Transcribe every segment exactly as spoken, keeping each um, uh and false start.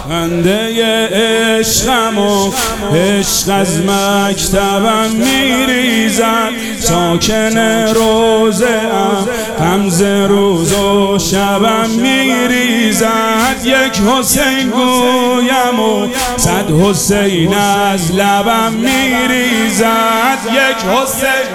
خنده عشقم و عشق از مکتبم میریزد، ساکن روزه ام غمزه روز و شبم میریزد. یک حسین گویم و صد حسین از لبم میریزد. یک حسین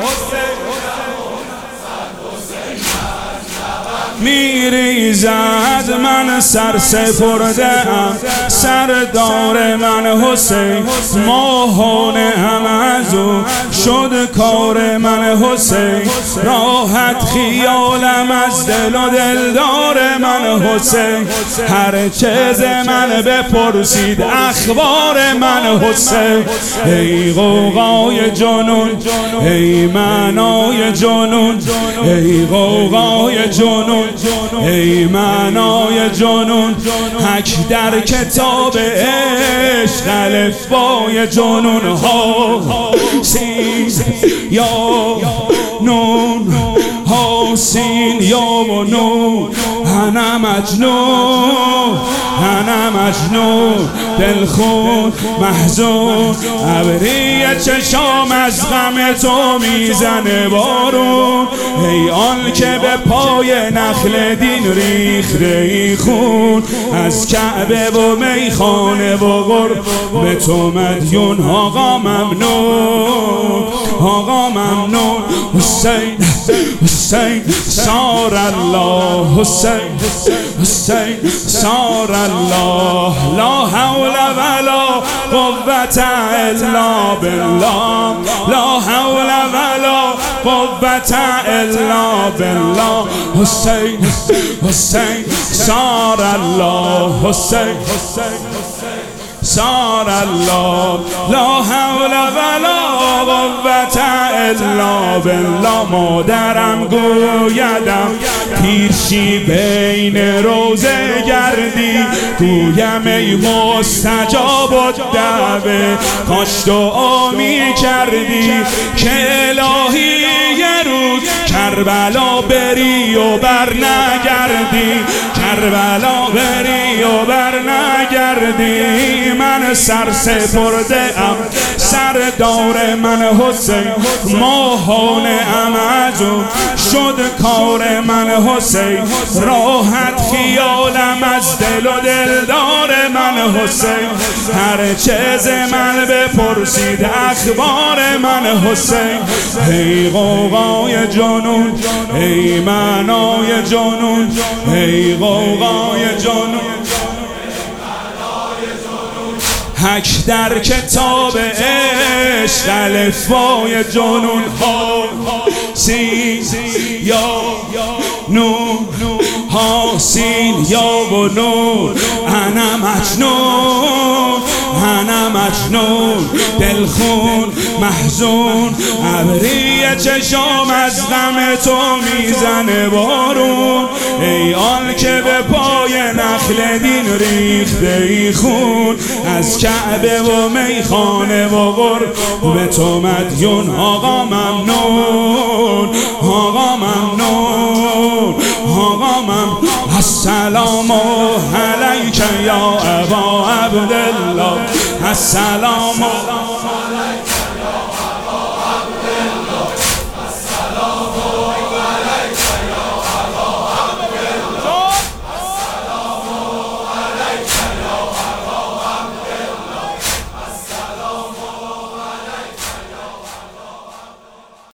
میریزد. من سر سپرده ام سردار من حسین، ماهانه هم از او شد کار من حسین. راحت خیالم از دل و دلدار من حسین، هر چیز من بپرسید اخبار من حسین. ای غوغای جنون، ای معنای جنون، ای غوغای جنون، ای معنای جنون. حک در کتاب عشق الفبای جنون ها، سین یا نون، ها سین یا و نون. انا مجنون، انا مجنون، دلخون محزون، ابری چشام از غم تو میزنه بارون. ای آن که به پای نخل دین ریخته ای خون، از کعبه و میخانه و قرب تو مدیون. آقا ممنون، آقا ممنون. حسین حسین سار الله، حسین حسین سار الله. لا حول ولا قوة الا بالله، لا حول ولا قوة الا بالله. حسین حسین سار الله، حسین سار الله. لا حول ولا قوة الا بالله. مادرم گویدم پیرشی بین روزه گردی، گویم ای مستجاب الدعوه کاش دعا می کردی که الهی یه روز کربلا بری و بر نگردی، کربلا بری و بر نگردی. من سر سپرده ام سردار من حسین، ماهانه ام از او شد کار من حسین. راحت خیالم از دل و دلدار من حسین، هر چیز من بپرسید اخبار من حسین. ای غوغای جنون، ای معنای جنون، ای غوغای جنون. حک در کتاب عشق الفبای جنون ها، سین یا نون، ها سین یا و نون. انا مجنون، انا مجنون، دلخون محزون، ابری چشام از غم تو میزنه بارون. ای آن که به پای نخل دین ریخته ای خون، از کعبه و میخانه و قرب تو مدیون. آقا ممنون، آقا ممنون، آقا ممنون. السلام علیک یا ابا عبدالله، السلام